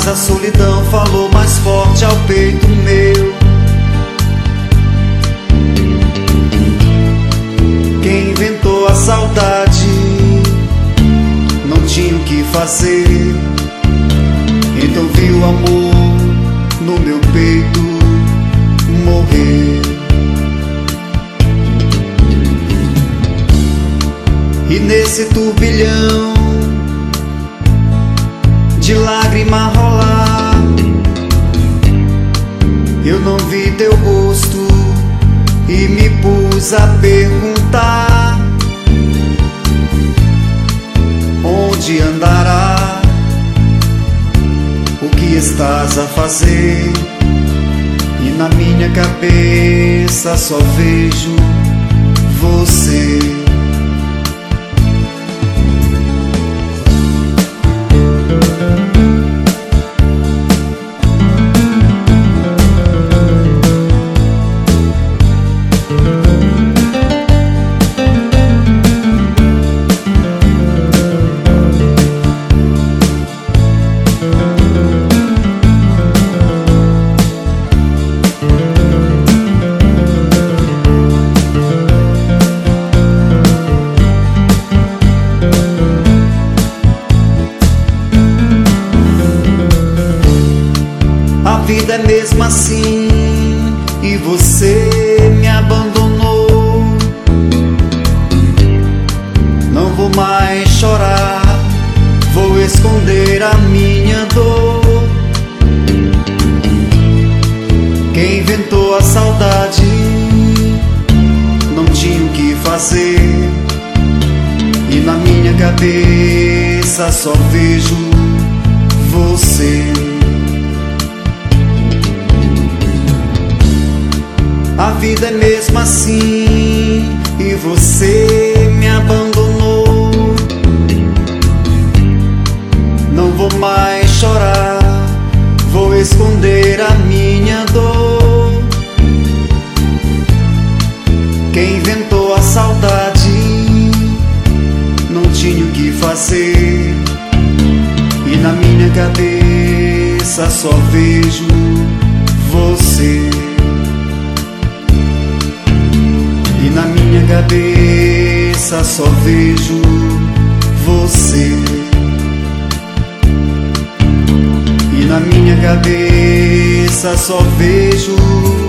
Mas a solidão falou mais forte ao peito meu. Quem inventou a saudade não tinha o que fazer, então viu o amor no meu peito morrer. E nesse turbilhão de lágrima rolar, eu não vi teu rosto e me pus a perguntar: onde andará? O que estás a fazer? E na minha cabeça só vejo você. A vida é mesmo assim e você me abandonou. Não vou mais chorar, vou esconder a minha dor. Quem inventou a saudade não tinha o que fazer, e na minha cabeça só vejo você. A vida é mesmo assim e você me abandonou. Não vou mais chorar, vou esconder a minha dor. Quem inventou a saudade não tinha o que fazer, e na minha cabeça só vejo você. E na minha cabeça só vejo você. E na minha cabeça só vejo